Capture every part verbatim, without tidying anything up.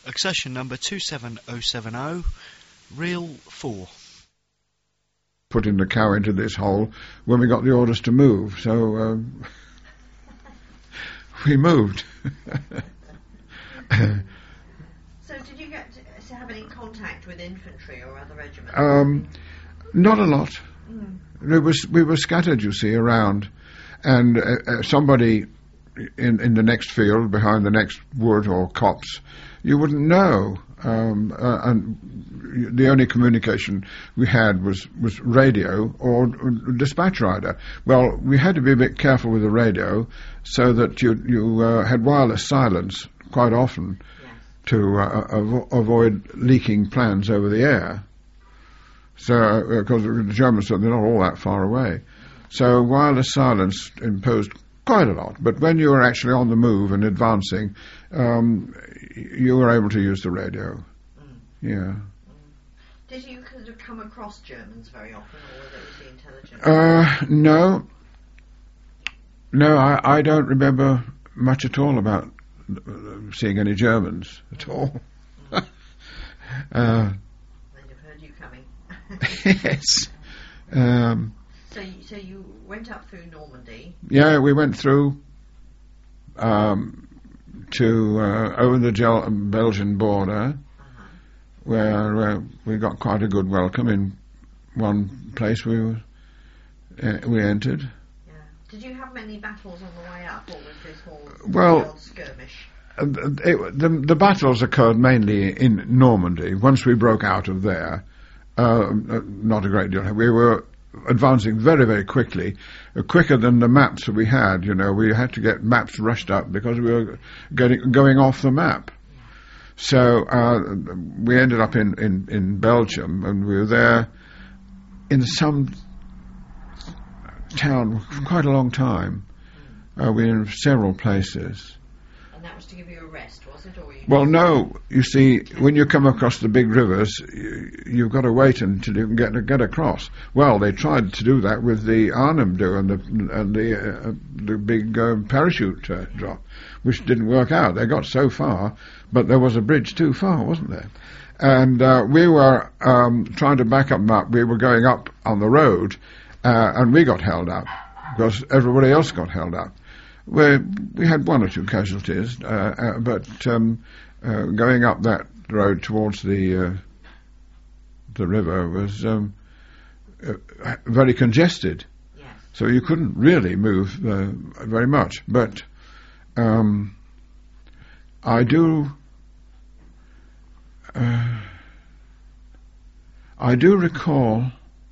Accession number two seven oh seven oh, reel four. Putting the cow into this hole when we got the orders to move, so um, we moved. So did you get to, to have any contact with infantry or other regiments? Um, not a lot. Mm. It was, we were scattered, you see, around, and uh, uh, somebody in, in the next field, behind the next wood or copse, you wouldn't know. Um, uh, and the only communication we had was, was radio or dispatch rider. Well, we had to be a bit careful with the radio so that you, you uh, had wireless silence quite often, Yes. to uh, avo- avoid leaking plans over the air. So, because uh, the Germans, they're not all that far away. So wireless silence imposed quite a lot. But when you were actually on the move and advancing, um, you were able to use the radio. Mm. Yeah. Mm. Did you kind of come across Germans very often, or were they the intelligence? Uh, no. No, I, I don't remember much at all about uh, seeing any Germans at all. Mm. uh, They'd have heard you coming. yes. Um, So you, so you went up through Normandy. yeah, we went through um, to uh, over the Gel- Belgian border, Uh-huh. where uh, we got quite a good welcome in one place we were, uh, we entered. Yeah. Did you have many battles on the way up, or was this all Well, wild skirmish? Uh, it, the, the battles occurred mainly in Normandy. Once we broke out of there, uh, uh, not a great deal. We were advancing very, very quickly, uh, quicker than the maps that we had. You know, we had to get maps rushed up because we were getting going off the map. So uh, we ended up in, in, in Belgium, and we were there in some town for quite a long time. Uh, we were in several places. And that was to give you a rest, was it? Or were you Well, no. You see, when you come across the big rivers, you, you've got to wait until you can get get across. Well, they tried to do that with the Arnhem do and the and the uh, the big uh, parachute uh, drop, which didn't work out. They got so far, but there was a bridge too far, wasn't there? And uh, we were um, trying to back them up. We were going up on the road, uh, and we got held up because everybody else got held up. We we had one or two casualties, uh, uh, but um, uh, going up that road towards the uh, the river was um, uh, very congested, Yes. so you couldn't really move uh, very much. But um, I do uh, I do recall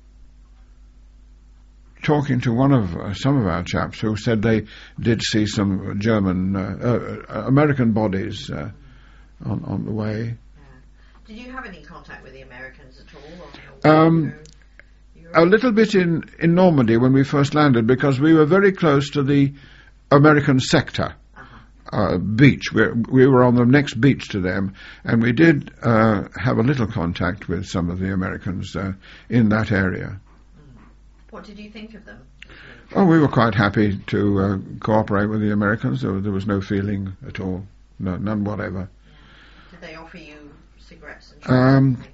talking to one of uh, some of our chaps who said they did see some German, uh, uh, American bodies uh, on on the way. Yeah. Did you have any contact with the Americans at all? Or, or Um, you A little bit in, in Normandy when we first landed, because we were very close to the American sector uh-huh. uh, beach. We, we were on the next beach to them, and we did uh, have a little contact with some of the Americans uh, in that area. What did you think of them? Oh, we were quite happy to uh, cooperate with the Americans. There, there was no feeling at all, no, none whatever. Yeah. Did they offer you cigarettes and Um, things?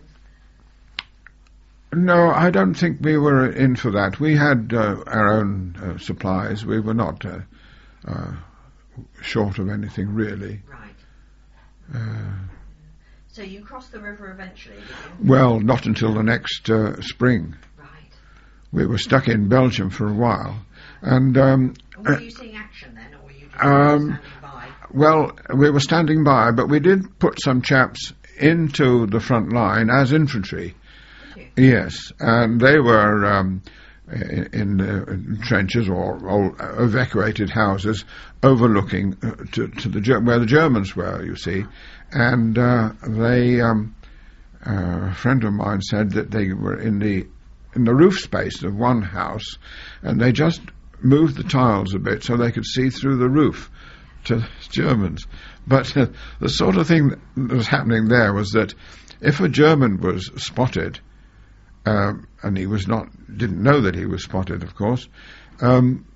No, I don't think we were in for that. We had uh, our own uh, supplies. We were not uh, uh, short of anything, really. Right. Uh, So you crossed the river eventually, did you? well, not until the next uh, spring. Right. We were stuck in Belgium for a while. And, um, And were uh, you seeing action then, or were you just um, standing by? well, we were standing by, but we did put some chaps into the front line as infantry. Did you? Yes, and they were um, in, in the trenches or old evacuated houses overlooking uh, to, to the Ger- where the Germans were, you see. And uh, they, um, uh, a friend of mine said that they were in the in the roof space of one house, and they just moved the tiles a bit so they could see through the roof to the Germans. But uh, the sort of thing that was happening there was that if a German was spotted, um, and he was not, didn't know that he was spotted, of course, um,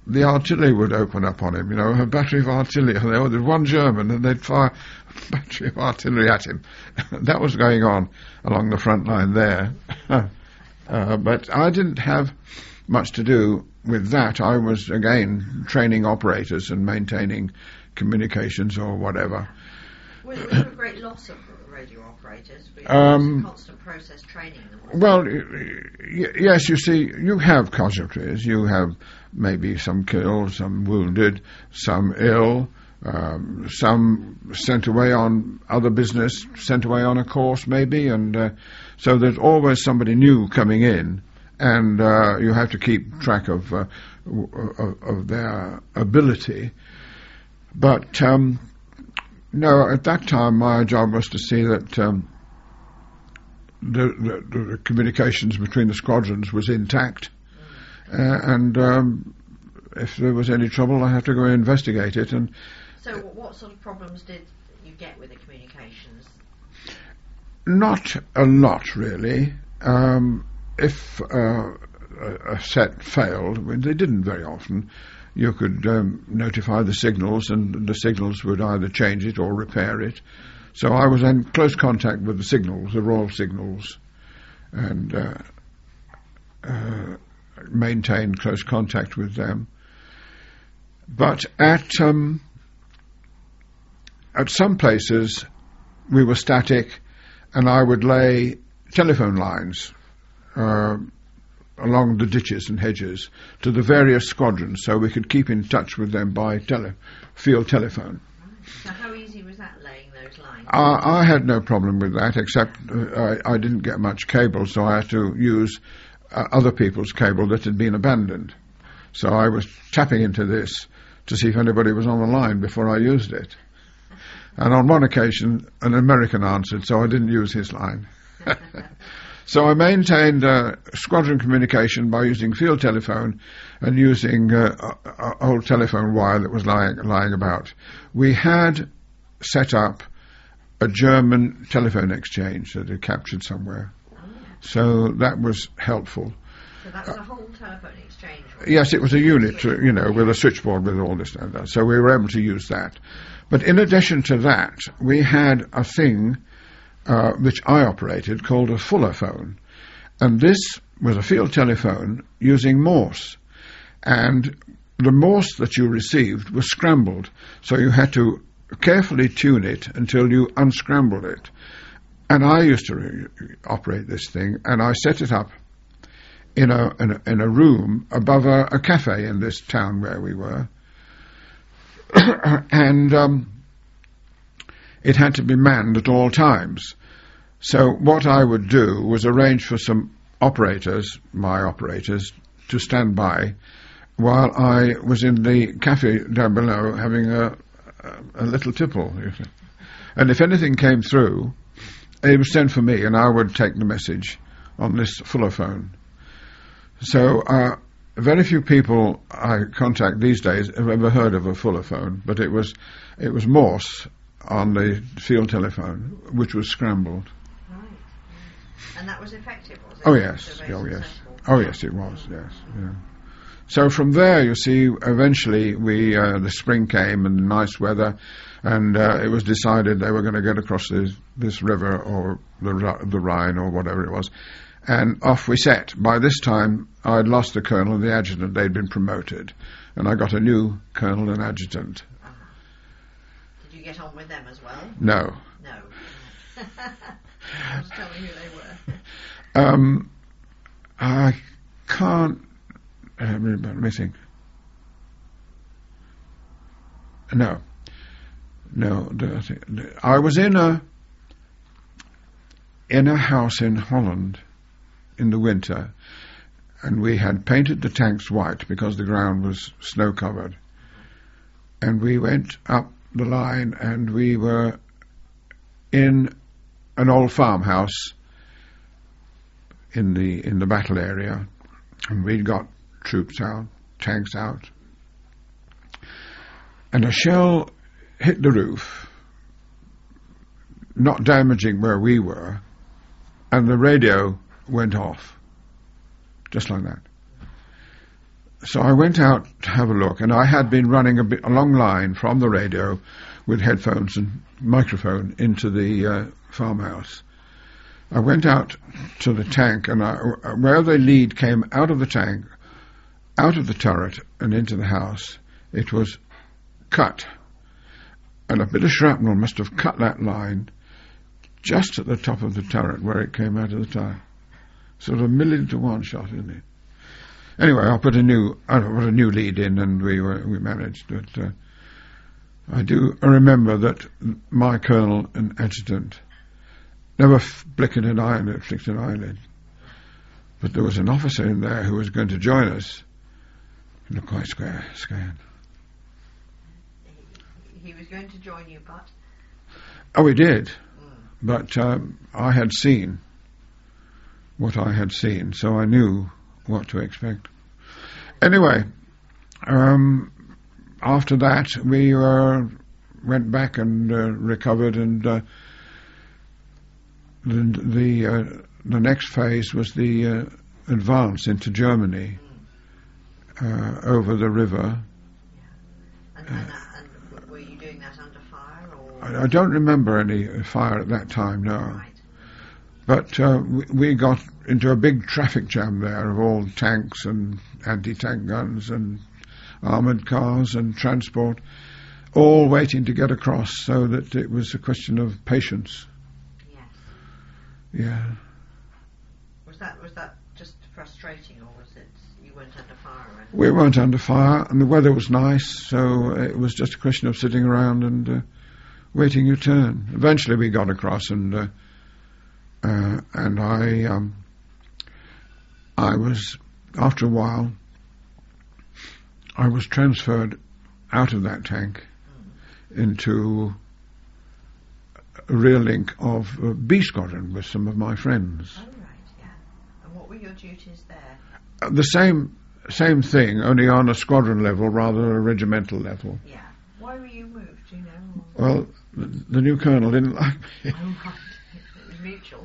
the artillery would open up on him, you know, a battery of artillery. There was one German, and they'd fire a battery of artillery at him. That was going on along the front line there. uh, but I didn't have much to do with that. I was, again, training operators and maintaining communications or whatever. Was was there a great loss of radio operators? Because Um, constant process training them. wasn't Well, y- y- yes, you see, you have casualties. You have maybe some killed, some wounded, some ill, um, some sent away on other business, sent away on a course maybe, and uh, so there's always somebody new coming in, and uh, you have to keep track of, uh, w- of, of their ability. But um, no, at that time my job was to see that um, the, the, the communications between the squadrons was intact, uh, and um, if there was any trouble, I had to go and investigate it. And So what, what sort of problems did you get with the communications? not a lot, really. Um, if uh, a, a set failed, I mean, they didn't very often, you could um, notify the signals, and the signals would either change it or repair it. So I was in close contact with the signals, the Royal Signals, and uh, uh, maintained close contact with them. But at um, at some places we were static, and I would lay telephone lines uh, along the ditches and hedges to the various squadrons, so we could keep in touch with them by tele- field telephone. So how easy was that, laying those lines? I, I had no problem with that, except uh, I, I didn't get much cable, so I had to use uh, other people's cable that had been abandoned. So I was tapping into this to see if anybody was on the line before I used it. And on one occasion, an American answered, so I didn't use his line. So I maintained uh, squadron communication by using field telephone and using uh, a, a old telephone wire that was lying, lying about. We had set up a German telephone exchange that had captured somewhere. Oh, yeah. So that was helpful. So that was a whole telephone exchange. wasn't Yes, it was a unit, uh, you know, with a switchboard with all this and that. So we were able to use that. But in addition to that, we had a thing uh, which I operated called a Fuller phone. And this was a field telephone using Morse. And the Morse that you received was scrambled. So you had to carefully tune it until you unscrambled it. And I used to re- operate this thing, and I set it up in a in a, in a room above a, a cafe in this town where we were. And um, it had to be manned at all times. So what I would do was arrange for some operators, my operators, to stand by while I was in the cafe down below having a, a, a little tipple. You see. And if anything came through, it was sent for me, and I would take the message on this Fuller phone. So uh, very few people I contact these days have ever heard of a Fuller phone, but it was it was Morse on the field telephone, which was scrambled. Right. And that was effective, was it? Oh So yes, very oh yes, successful. oh yes, it was. Yes, yeah. So from there, you see, eventually we uh, the spring came and nice weather, and uh, it was decided they were going to get across this, this river or the Ri- the Rhine or whatever it was. And off we set. By this time, I'd lost the colonel and the adjutant. They'd been promoted. And I got a new colonel and adjutant. Uh-huh. Did you get on with them as well? No. No. Just tell me who they were. Um, I can't... Uh, let me think. No. No. the- I was in a... in a house in Holland in the winter, and we had painted the tanks white because the ground was snow covered, and we went up the line, and we were in an old farmhouse in the in the battle area, and we'd got troops out, tanks out, and a shell hit the roof, not damaging where we were, and the radio went off, just like that. so I went out to have a look, and I had been running a, bit, a long line from the radio with headphones and microphone into the uh, farmhouse. I went out to the tank, and I, where the lead came out of the tank, out of the turret and into the house, it was cut. And a bit of shrapnel must have cut that line just at the top of the turret where it came out of the tire. Sort of a million to one shot, isn't it? Anyway, I put a new I put a new lead in, and we were, we managed. But uh, I do remember that my colonel and adjutant never f- blinkered an eyelid, flicked an eyelid. But there was an officer in there who was going to join us. He looked quite scared. scared. He was going to join you, but? Oh, he did. Mm. But um, I had seen what I had seen, so I knew what to expect. Anyway, um, after that, we uh, went back and uh, recovered, and uh, the the, uh, the next phase was the uh, advance into Germany uh, over the river. Yeah. And, and, that, and were you doing that under fire, or? I, I don't remember any fire at that time, no. Right. But uh, we, we got into a big traffic jam there of all tanks and anti-tank guns and armoured cars and transport, all waiting to get across, so that it was a question of patience. Yes. Yeah. Was that was that just frustrating, or was it you weren't under fire? Or anything? We weren't under fire, and the weather was nice, so it was just a question of sitting around and uh, waiting your turn. Eventually we got across, and uh, uh, and I um, I was, after a while, I was transferred out of that tank into a rear link of uh, B Squadron with some of my friends. Oh, right, yeah. And what were your duties there? Uh, the same same thing, only on a squadron level rather than a regimental level. Yeah. Why were you moved, do you know? Well, the, the new colonel didn't like me. Oh, right. It was mutual.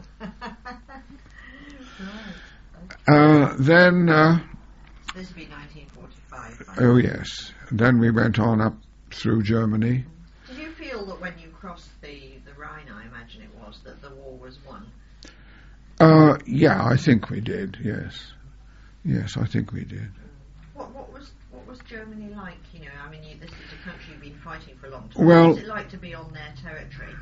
Right. Uh, then, uh, This would be nineteen forty-five. Right? oh yes, then we went on up through Germany. Did you feel that when you crossed the, the Rhine, I imagine it was, that the war was won? Uh, yeah, I think we did, yes. Yes, I think we did. What what was what was Germany like? You know, I mean, you, this is a country you've been fighting for a long time. Well, what was it like to be on their territory?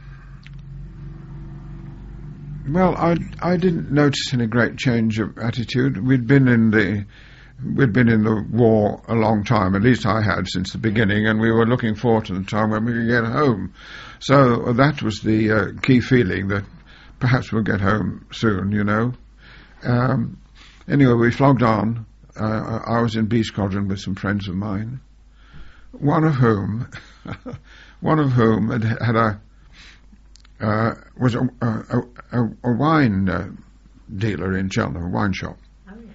Well, I I didn't notice any great change of attitude. We'd been in the we'd been in the war a long time. At least I had since the beginning, and we were looking forward to the time when we could get home. So that was the uh, key feeling, that perhaps we'll get home soon. You know. Um, anyway, we flogged on. Uh, I was in B Squadron with some friends of mine. One of whom, one of whom had had a. Uh, was a, a, a, a wine uh, dealer in Cheltenham, a wine shop. Oh, yes.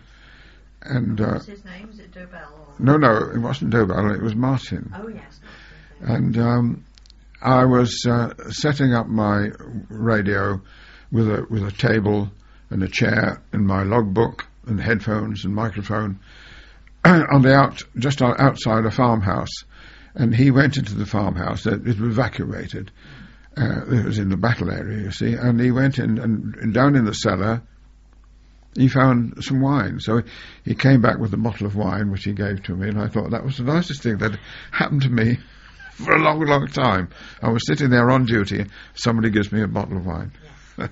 And What uh, was his name? Was it Dobell? Or? no, no, it wasn't Dobell, it was Martin. Oh, yes. Martin. And um, I was uh, setting up my radio with a with a table and a chair and my logbook and headphones and microphone on the out just outside a farmhouse. And he went into the farmhouse. It was evacuated. Uh, it was in the battle area, you see, and he went in, and, and down in the cellar he found some wine. So he came back with a bottle of wine, which he gave to me, and I thought that was the nicest thing that happened to me for a long, long time. I was sitting there on duty, somebody gives me a bottle of wine. Yes.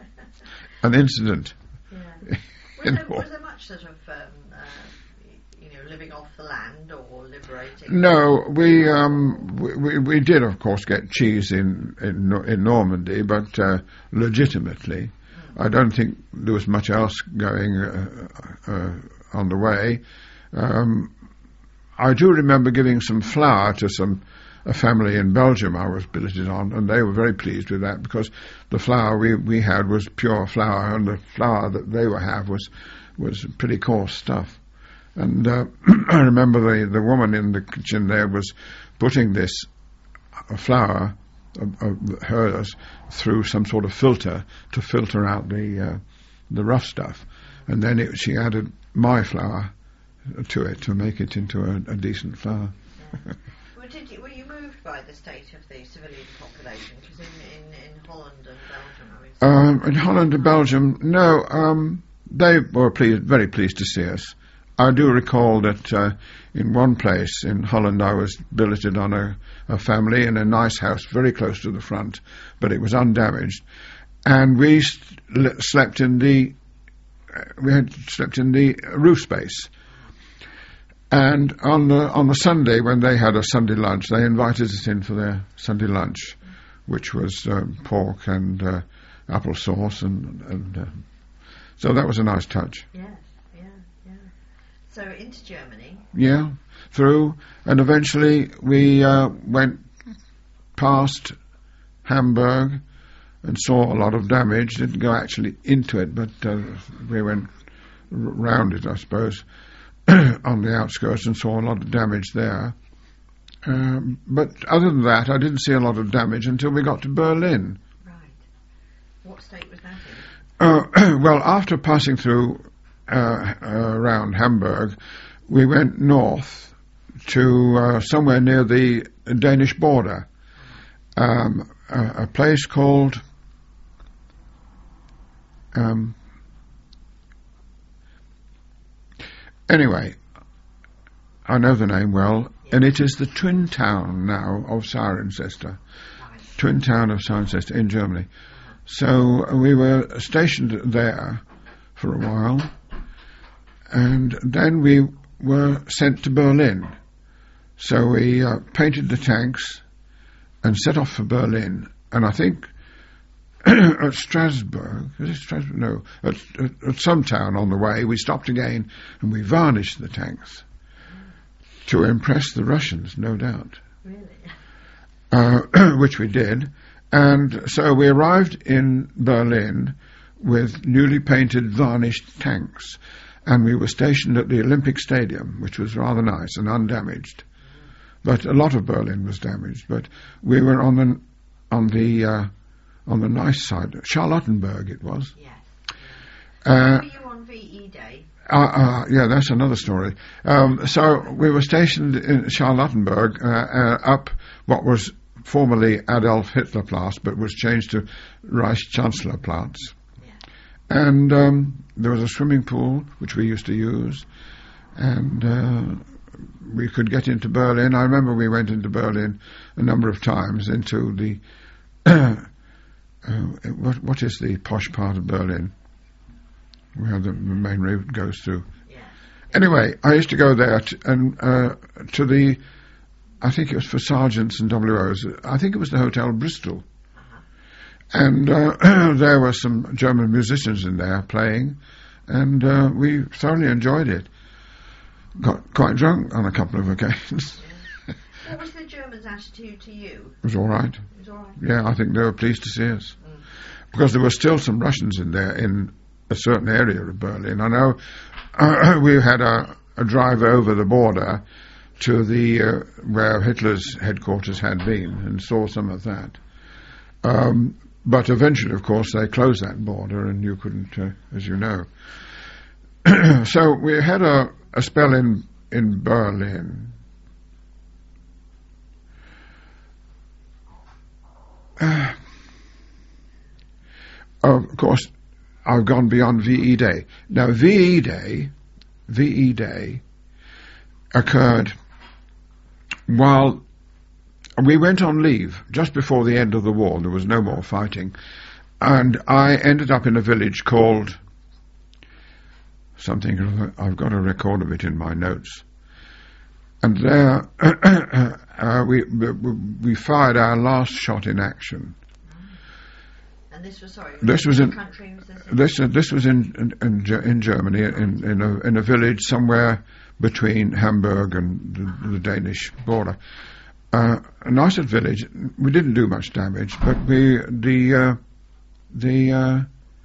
An incident. Yeah. Was, there, was there much sort of, um, uh, you know, living off the land or liberating? No, we um, we, we we did, of course, get cheese in in, in Normandy, but uh, legitimately. I don't think there was much else going uh, uh, on the way. Um, I do remember giving some flour to some a family in Belgium I was billeted on, and they were very pleased with that, because the flour we, we had was pure flour, and the flour that they would have was was pretty coarse stuff. And uh, I remember the, the woman in the kitchen there was putting this uh, flour of, of hers through some sort of filter to filter out the uh, the rough stuff, and then it, she added my flour to it to make it into a, a decent flower. Yeah. Well, did you, were you moved by the state of the civilian population? Because in, in, in Holland and Belgium, I mean, Um, in Holland and Belgium, no, um, they were pleased, very pleased to see us. I do recall that uh, in one place in Holland I was billeted on a, a family in a nice house very close to the front, but it was undamaged. And we st- slept in the, uh, we had slept in the roof space. And on the, on the Sunday, when they had a Sunday lunch, they invited us in for their Sunday lunch, which was um, pork and uh, applesauce, and, and uh, so that was a nice touch. yes, yeah, yeah. So into Germany. Yeah, through, and eventually we uh, went past Hamburg and saw a lot of damage. Didn't go actually into it, but uh, we went r- round it, I suppose, on the outskirts, and saw a lot of damage there. Um, but other than that, I didn't see a lot of damage until we got to Berlin. Right. What state was that in? Uh, well, after passing through uh, uh, around Hamburg, we went north to uh, somewhere near the Danish border, um, a, a place called um, anyway, I know the name well, and it is the twin town now of Cirencester, Nice. twin town of Cirencester in Germany. So uh, we were stationed there for a while, and then we were sent to Berlin. So we uh, painted the tanks and set off for Berlin, and I think at Strasbourg, is it Strasbourg? No, at, at, at some town on the way, we stopped again and we varnished the tanks to impress the Russians, no doubt. Really? Uh, which we did. And so we arrived in Berlin with newly painted, varnished tanks, and we were stationed at the Olympic Stadium, which was rather nice and undamaged. But a lot of Berlin was damaged. But we were on the on the uh, on the nice side, Charlottenburg it was. Yes. Uh, Were you on V E Day? Uh, uh, yeah, that's another story. Um, so we were stationed in Charlottenburg, uh, uh, up what was formerly Adolf Hitler Platz, but was changed to Reichschancellorplatz. Yeah. And um, there was a swimming pool, which we used to use, and uh, we could get into Berlin. I remember we went into Berlin a number of times, into the... uh, what, what is the posh part of Berlin? Where the main route goes through. Yeah. Anyway, I used to go there t- and uh, to the, I think it was for sergeants and W Os. I think it was the Hotel Bristol, Uh-huh. and uh, there were some German musicians in there playing, and uh, we thoroughly enjoyed it. Got quite drunk on a couple of occasions. Yeah. What was the Germans' attitude to you? It was all right. It was all right. Yeah, I think they were pleased to see us, Mm. because there were still some Russians in there in a certain area of Berlin. I know uh, we had a, a drive over the border to the uh, where Hitler's headquarters had been, and saw some of that. Um, but eventually, of course, they closed that border, and you couldn't, uh, as you know. So we had a, a spell in in Berlin. Uh, of course, I've gone beyond V E Day. Now, V E Day, V E Day occurred while we went on leave just before the end of the war. There was no more fighting, and I ended up in a village called something. I've got a record of it in my notes. And there, uh, we, we we fired our last shot in action. And this was, sorry, This was what in- country was this in? This uh, this was in in, in, Ge- in Germany, in in a, in a village somewhere between Hamburg and the, the Danish border. Uh, a nice little village. We didn't do much damage, but we the uh, the uh,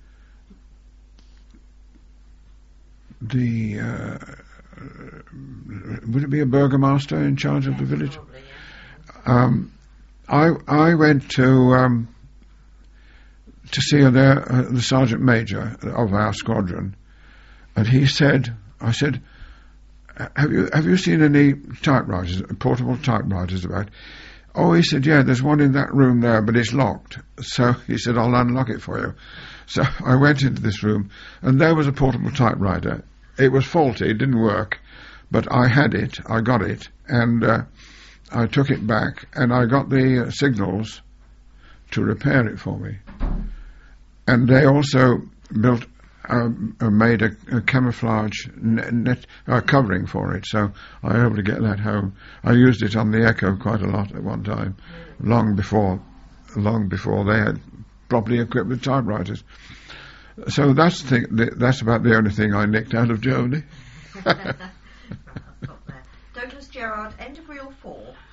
the uh, would it be a burgomaster in charge of the Yes, village? probably, yeah. Um, I I went to. Um, to see there, uh, the sergeant major of our squadron, and he said, I said, have you have you seen any typewriters, portable typewriters about? Oh, he said, yeah, there's one in that room there, but it's locked. So he said, I'll unlock it for you. So I went into this room, and there was a portable typewriter. It was faulty, it didn't work, but I had it, I got it, and uh, I took it back, and I got the uh, signals to repair it for me. And they also built, uh, uh, made a, a camouflage net, net uh, covering for it, so I was able to get that home. I used it on the Echo quite a lot at one time, long before, long before they had properly equipped with typewriters. So that's the, that's about the only thing I nicked out of Germany. Douglas Gerard, end of reel four.